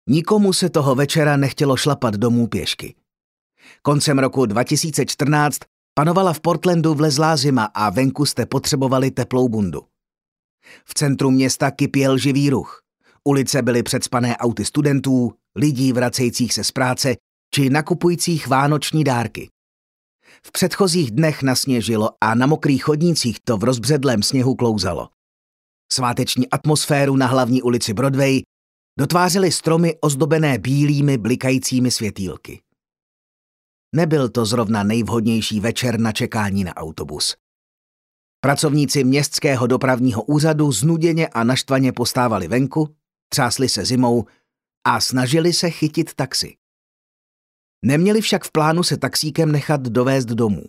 Nikomu se toho večera nechtělo šlapat domů pěšky. Koncem roku 2014 panovala v Portlandu vlezlá zima a venku jste potřebovali teplou bundu. V centru města kypěl živý ruch. Ulice byly předspané auty studentů, lidí vracejících se z práce či nakupujících vánoční dárky. V předchozích dnech nasněžilo a na mokrých chodnících to v rozbředlém sněhu klouzalo. Sváteční atmosféru na hlavní ulici Broadway dotvářely stromy ozdobené bílými blikajícími světýlky. Nebyl to zrovna nejvhodnější večer na čekání na autobus. Pracovníci městského dopravního úřadu znuděně a naštvaně postávali venku, třásli se zimou a snažili se chytit taxi. Neměli však v plánu se taxíkem nechat dovést domů.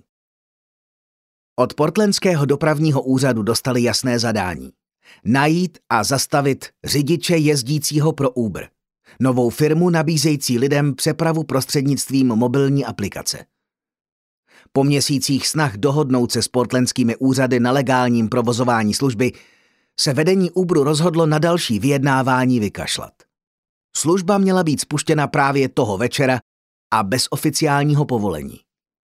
Od portlandského dopravního úřadu dostali jasné zadání. Najít a zastavit řidiče jezdícího pro Uber, novou firmu nabízející lidem přepravu prostřednictvím mobilní aplikace. Po měsících snah dohodnout se s portlandskými úřady na legálním provozování služby se vedení Uberu rozhodlo na další vyjednávání vykašlat. Služba měla být spuštěna právě toho večera a bez oficiálního povolení.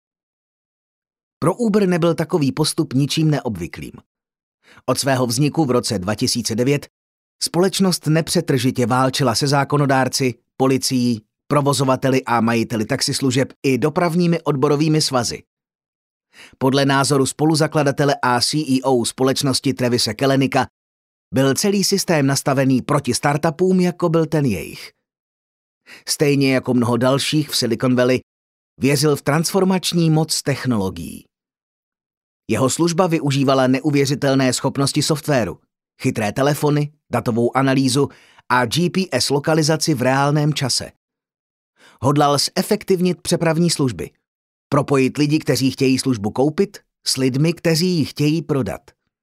Pro Uber nebyl takový postup ničím neobvyklým. Od svého vzniku v roce 2009 společnost nepřetržitě válčila se zákonodárci, policií, provozovateli a majiteli taxislužeb i dopravními odborovými svazy. Podle názoru spoluzakladatele a CEO společnosti Travise Kalanick'a byl celý systém nastavený proti startupům, jako byl ten jejich. Stejně jako mnoho dalších v Silicon Valley věřil v transformační moc technologií. Jeho služba využívala neuvěřitelné schopnosti softwaru, chytré telefony, datovou analýzu a GPS lokalizaci v reálném čase. Hodlal zefektivnit přepravní služby, propojit lidi, kteří chtějí službu koupit, s lidmi, kteří ji chtějí prodat.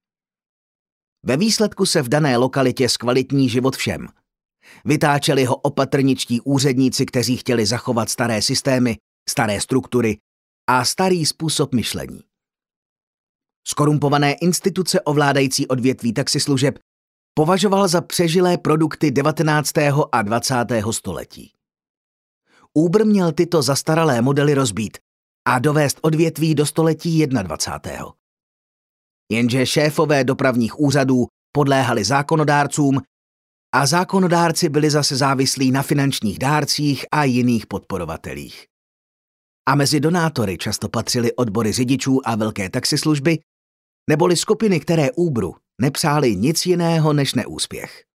Ve výsledku se v dané lokalitě zkvalitní život všem. Vytáčeli ho opatrničtí úředníci, kteří chtěli zachovat staré systémy, staré struktury a starý způsob myšlení. Zkorumpované instituce ovládající odvětví taxislužeb považoval za přežilé produkty 19. a 20. století. Uber měl tyto zastaralé modely rozbít a dovést odvětví do století 21. Jenže šéfové dopravních úřadů podléhali zákonodárcům a zákonodárci byli zase závislí na finančních dárcích a jiných podporovatelích. A mezi donátory často patřily odbory řidičů a velké taxislužby, neboli skupiny, které Uberu nepřáli nic jiného než neúspěch.